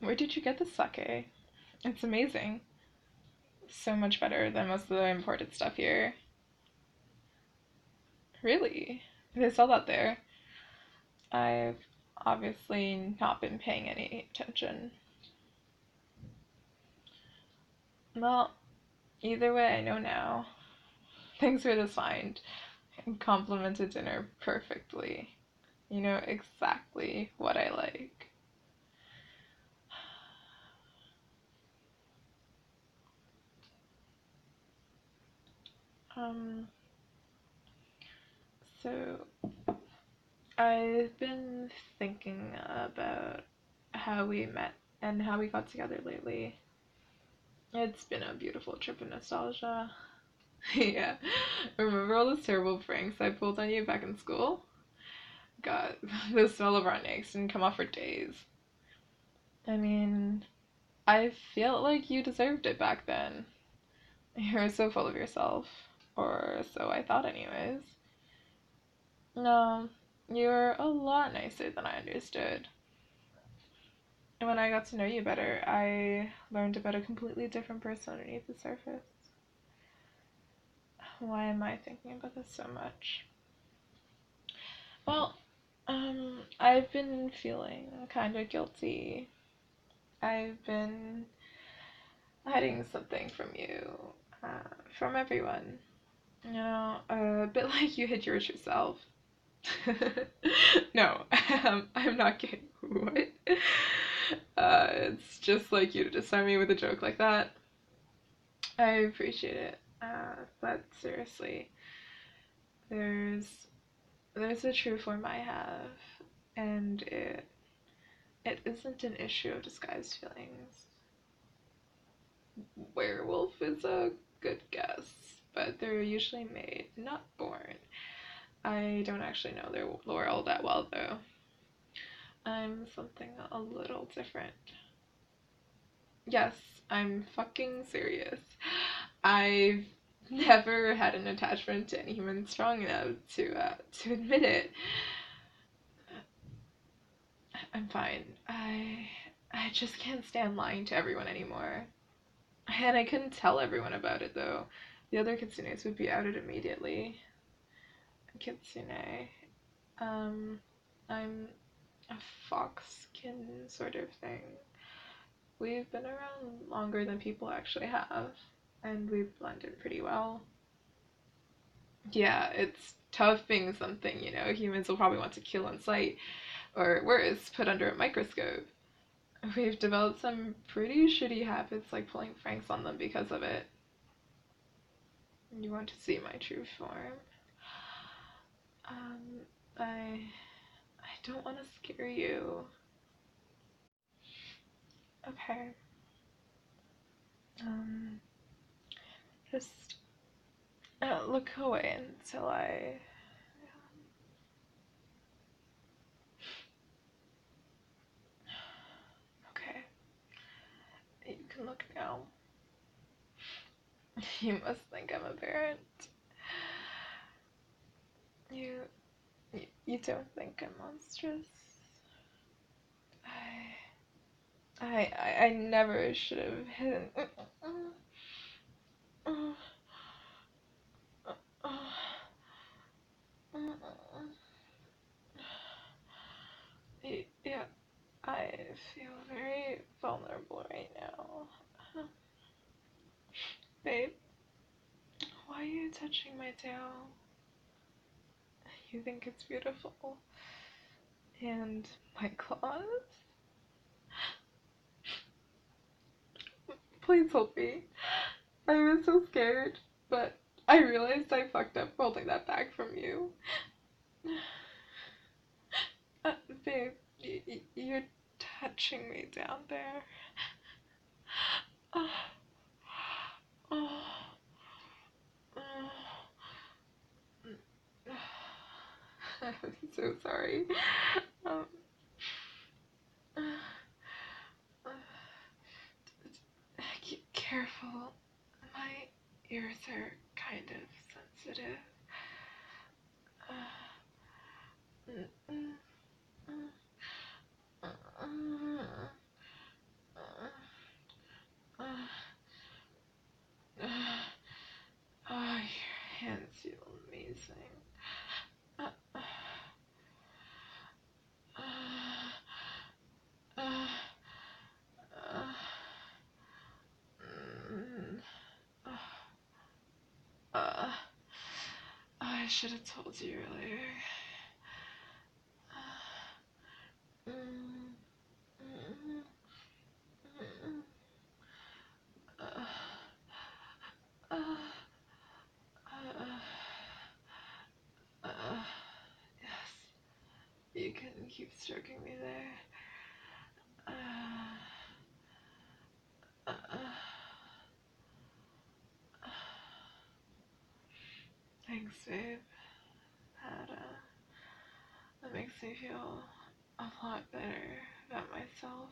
Where did you get this sake? It's amazing. So much better than most of the imported stuff here. Really? They sell that there. I've obviously not been paying any attention. Well, either way, I know now. Thanks for this find. It complemented dinner perfectly. You know exactly what I like. Um, so I've been thinking about how we met and how we got together lately. It's been a beautiful trip of nostalgia. Yeah. Remember all those terrible pranks I pulled on you back in school? God, the smell of raw eggs didn't come off for days. I mean, I feel like you deserved it back then. You were so full of yourself. Or so I thought, anyways. No, you were a lot nicer than I understood. And when I got to know you better, I learned about a completely different person underneath the surface. Why am I thinking about this so much? Well, I've been feeling kind of guilty. I've been hiding something from you, from everyone. You know, a bit like you hid yours yourself. No, I'm not kidding. What? It's just like you to disarm me with a joke like that. I appreciate it. But seriously, there's there's a true form I have, and it isn't an issue of disguised feelings. Werewolf is a good guess, but they're usually made, not born. I don't actually know their lore all that well, though. I'm something a little different. Yes, I'm fucking serious. I've never had an attachment to any human strong enough to admit it. I'm fine. I just can't stand lying to everyone anymore. And I couldn't tell everyone about it though. The other kitsunes would be outed immediately. Kitsune. Um, I'm a foxkin sort of thing. We've been around longer than people actually have, and we've blended pretty well. Yeah, it's tough being something, humans will probably want to kill on sight, or worse, put under a microscope. We've developed some pretty shitty habits, like pulling pranks on them because of it. You want to see my true form? Um, I don't want to scare you. Okay. Um, just look away until I. Okay. You can look now. You must think I'm a parent. You, you don't think I'm monstrous. I never should have hidden. Yeah, I feel very vulnerable right now. Babe, why are you touching my tail? You think it's beautiful. And my claws? Please help me. I was so scared, but I realized I fucked up holding that back from you. Babe, you're touching me down there. Oh, oh, oh. I'm so sorry. Um, Careful. My ears are kind of sensitive. racing. Uh, uh, uh, uh, mm, uh, I should have told you earlier. Mm, mm, mm, uh, uh, uh, yes, you can keep stroking me there. Uh, uh, thanks, babe. That, that makes me feel a lot better about myself.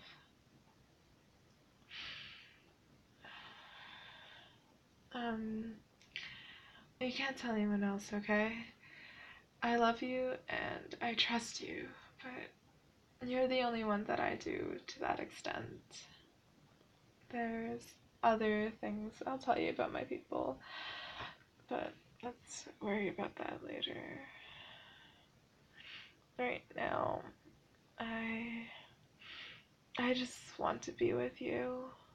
Um, you can't tell anyone else, okay? I love you and I trust you, but you're the only one that I do to that extent. There's other things I'll tell you about my people, but let's worry about that later. Right now, I just want to be with you.